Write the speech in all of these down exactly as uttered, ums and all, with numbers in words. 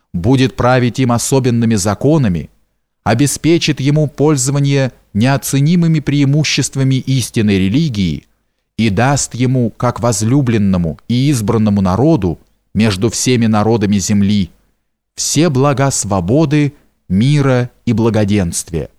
будет править им особенными законами, обеспечит ему пользование неоценимыми преимуществами истинной религии и даст ему, как возлюбленному и избранному народу между всеми народами земли, все блага свободы, мира и благоденствия.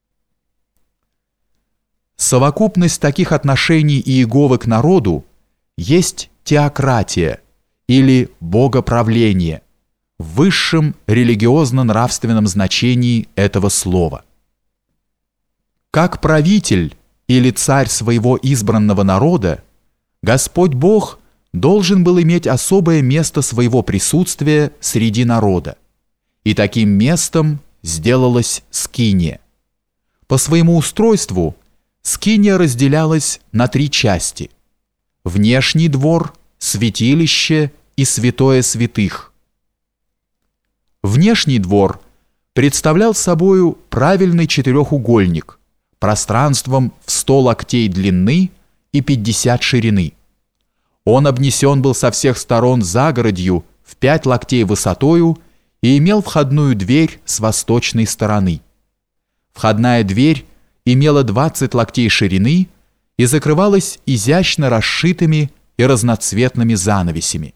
Совокупность таких отношений Иеговы к народу есть теократия или богоправление в высшем религиозно-нравственном значении этого слова. Как правитель или царь своего избранного народа, Господь Бог должен был иметь особое место своего присутствия среди народа, и таким местом сделалась скиния. По своему устройству скиния разделялась на три части: внешний двор, святилище и святое святых. Внешний двор представлял собою правильный четырехугольник пространством в сто локтей длины и пятьдесят ширины. Он обнесен был со всех сторон загородью в пять локтей высотою и имел входную дверь с восточной стороны. Входная дверь имела двадцать локтей ширины и закрывалась изящно расшитыми и разноцветными занавесями.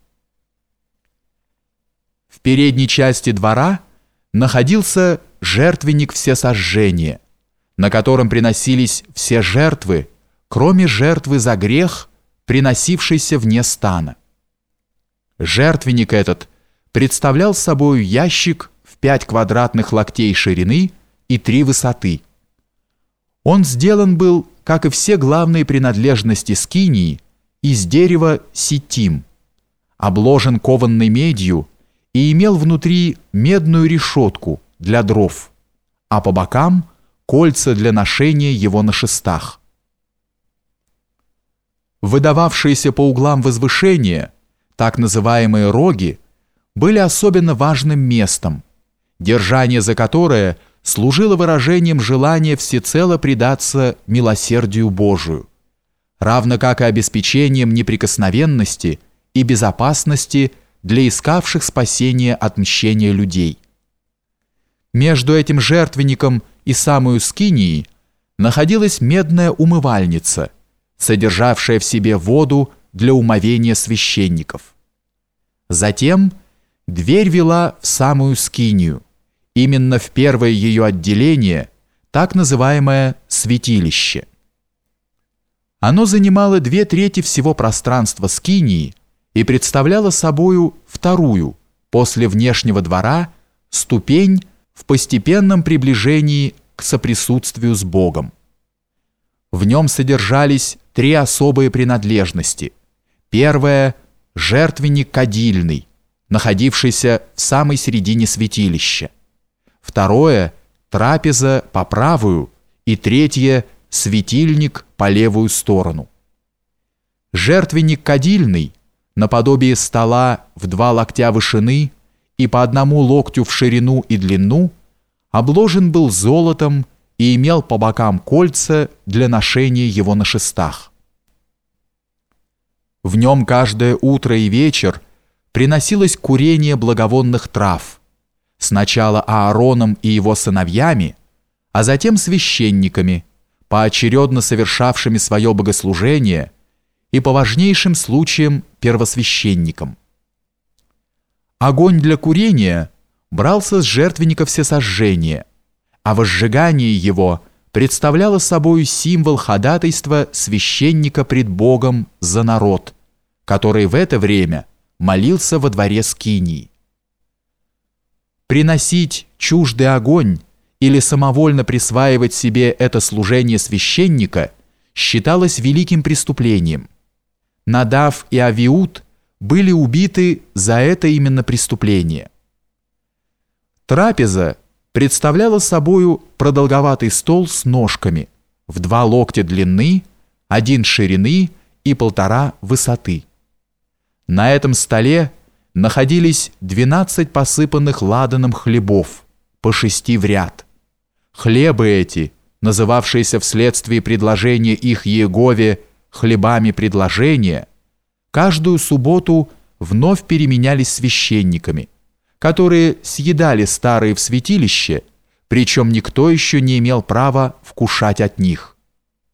В передней части двора находился жертвенник всесожжения, на котором приносились все жертвы, кроме жертвы за грех, приносившейся вне стана. Жертвенник этот представлял собой ящик в пять квадратных локтей ширины и три высоты. Он сделан был, как и все главные принадлежности скинии, из дерева ситим, обложен кованной медью и имел внутри медную решетку для дров, а по бокам кольца для ношения его на шестах. Выдававшиеся по углам возвышения, так называемые роги, были особенно важным местом, держание за которое служило выражением желания всецело предаться милосердию Божию, равно как и обеспечением неприкосновенности и безопасности для искавших спасения от мщения людей. Между этим жертвенником и самою скинией находилась медная умывальница, содержавшая в себе воду для умовения священников. Затем дверь вела в самую скинию, именно в первое ее отделение, так называемое святилище. Оно занимало две трети всего пространства скинии и представляло собою вторую, после внешнего двора, ступень в постепенном приближении к соприсутствию с Богом. В нем содержались три особые принадлежности. Первая – жертвенник кадильный, находившийся в самой середине святилища. Второе – трапеза по правую, и третье – светильник по левую сторону. Жертвенник кадильный, наподобие стола в два локтя вышины и по одному локтю в ширину и длину, обложен был золотом и имел по бокам кольца для ношения его на шестах. В нем каждое утро и вечер приносилось курение благовонных трав, сначала Аароном и его сыновьями, а затем священниками, поочередно совершавшими свое богослужение, и по важнейшим случаям первосвященником. Огонь для курения брался с жертвенника всесожжения, а возжигание его представляло собой символ ходатайства священника пред Богом за народ, который в это время молился во дворе скинии. Приносить чуждый огонь или самовольно присваивать себе это служение священника считалось великим преступлением. Надав и Авиуд были убиты за это именно преступление. Трапеза представляла собою продолговатый стол с ножками в два локтя длины, один ширины и полтора высоты. На этом столе находились двенадцать посыпанных ладаном хлебов, по шести в ряд. Хлебы эти, называвшиеся вследствие предложения их Иегове хлебами предложения, каждую субботу вновь переменялись священниками, которые съедали старые в святилище, причем никто еще не имел права вкушать от них.